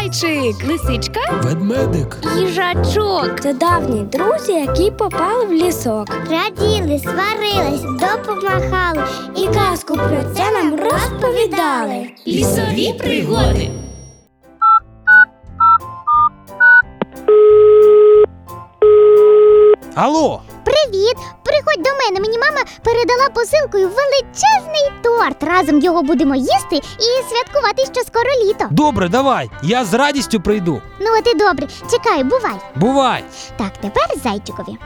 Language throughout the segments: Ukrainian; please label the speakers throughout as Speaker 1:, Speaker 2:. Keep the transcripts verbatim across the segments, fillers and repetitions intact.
Speaker 1: Зайчик, лисичка,
Speaker 2: ведмедик,
Speaker 3: їжачок. Це давні друзі, які попали в лісок. Раділи, сварились, допомагали і казку про це нам розповідали.
Speaker 1: лісові пригоди.
Speaker 2: Алло!
Speaker 4: Привіт! Приходь до мене, мені мама передала посилкою величезний торт. Разом його будемо їсти і святкувати, що скоро літо.
Speaker 2: Добре, давай, я з радістю прийду.
Speaker 4: Ну от і добре, чекай, бувай.
Speaker 2: Бувай!
Speaker 4: Так, тепер зайчикові.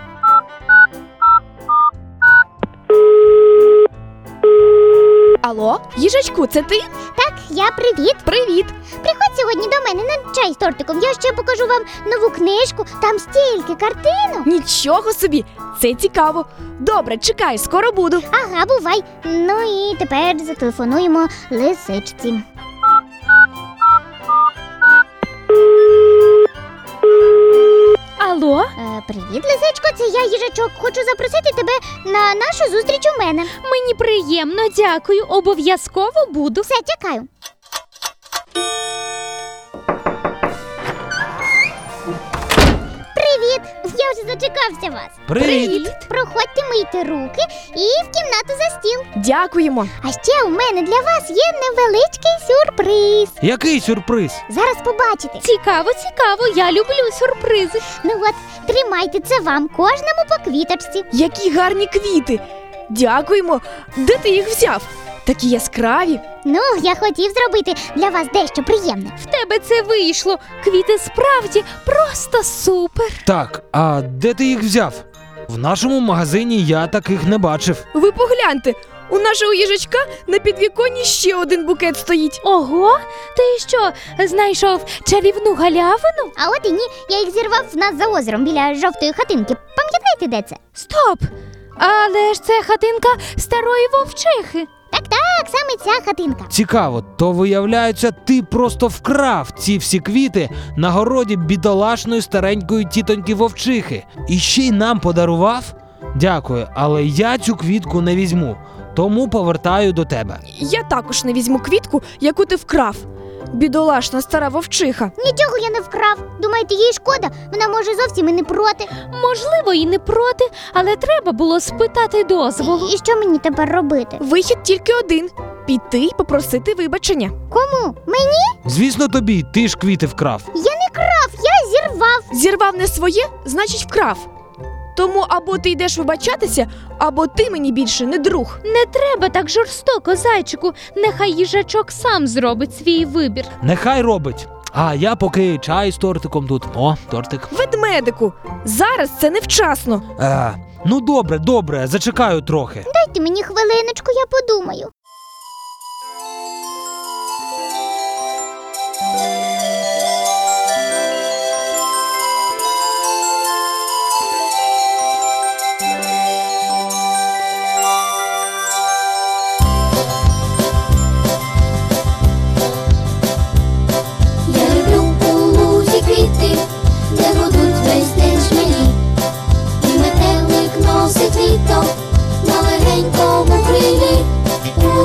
Speaker 1: Алло, їжачку, це ти?
Speaker 4: Так, я привіт.
Speaker 1: Привіт.
Speaker 4: Приходь сьогодні до мене на чай з тортиком. Я ще покажу вам нову книжку, там стільки картинок.
Speaker 1: Нічого собі, це цікаво. Добре, чекай, скоро буду.
Speaker 4: Ага, бувай. Ну і тепер зателефонуємо лисичці.
Speaker 1: Алло?
Speaker 4: Е, привіт, лисичко, це я, їжачок. Хочу запросити тебе на нашу зустріч у мене.
Speaker 1: Мені приємно, дякую. Обов'язково буду.
Speaker 4: Все, чекаю. Привіт! Я вже зачекався вас.
Speaker 2: Привіт!
Speaker 4: Проходьте, мийте руки і в кімнату за стіл.
Speaker 1: Дякуємо.
Speaker 4: А ще у мене для вас є невеличкий сюрприз.
Speaker 2: Який сюрприз?
Speaker 4: Зараз побачите.
Speaker 1: Цікаво, цікаво, я люблю сюрпризи.
Speaker 4: Ну от, тримайте, це вам, кожному по квіточці.
Speaker 1: Які гарні квіти. Дякуємо. Де ти їх взяв? Такі яскраві.
Speaker 4: Ну, я хотів зробити для вас дещо приємне.
Speaker 1: В тебе це вийшло. Квіти справді просто супер.
Speaker 2: Так, а де ти їх взяв? В нашому магазині я таких не бачив.
Speaker 1: Ви погляньте, у нашого їжачка на підвіконні ще один букет стоїть. Ого, ти що, знайшов чарівну галявину?
Speaker 4: А от і ні, я їх зірвав в нас за озером біля жовтої хатинки. Пам'ятаєте, де це?
Speaker 1: Стоп! Але ж це хатинка старої вовчихи.
Speaker 4: Так, так, саме ця хатинка.
Speaker 2: Цікаво, то виявляється, ти просто вкрав ці всі квіти на городі бідолашної старенької тітоньки вовчихи. І ще й нам подарував? Дякую, але я цю квітку не візьму, тому повертаю до тебе.
Speaker 1: Я також не візьму квітку, яку ти вкрав. Бідолашна стара вовчиха.
Speaker 4: Нічого я не вкрав. Думаєте, їй шкода? Вона може зовсім і не проти.
Speaker 1: Можливо, і не проти, але треба було спитати дозволу.
Speaker 4: І що мені тепер робити?
Speaker 1: Вихід тільки один – піти й попросити вибачення.
Speaker 4: Кому? Мені?
Speaker 2: Звісно тобі, ти ж квіти вкрав.
Speaker 4: Я не крав, я зірвав.
Speaker 1: Зірвав не своє, значить вкрав. Тому або ти йдеш вибачатися, або ти мені більше не друг. Не треба так жорстоко, зайчику. Нехай їжачок сам зробить свій вибір.
Speaker 2: Нехай робить. А я поки чай з тортиком тут. О, тортик.
Speaker 1: Ведмедику, зараз це невчасно.
Speaker 2: Е, ну добре, добре, зачекаю трохи.
Speaker 4: Дайте мені хвилиночку, я подумаю.
Speaker 5: Метелик носить літо на легенькому крилі.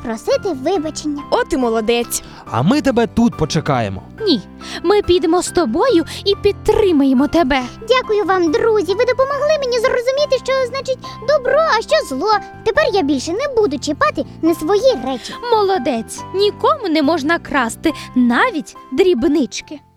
Speaker 4: просити вибачення.
Speaker 1: От і молодець.
Speaker 2: А ми тебе тут почекаємо.
Speaker 1: Ні, ми підемо з тобою і підтримаємо тебе.
Speaker 4: Дякую вам, друзі. Ви допомогли мені зрозуміти, що значить добро, а що зло. Тепер я більше не буду чіпати не свої речі.
Speaker 1: Молодець. Нікому не можна красти, навіть дрібнички.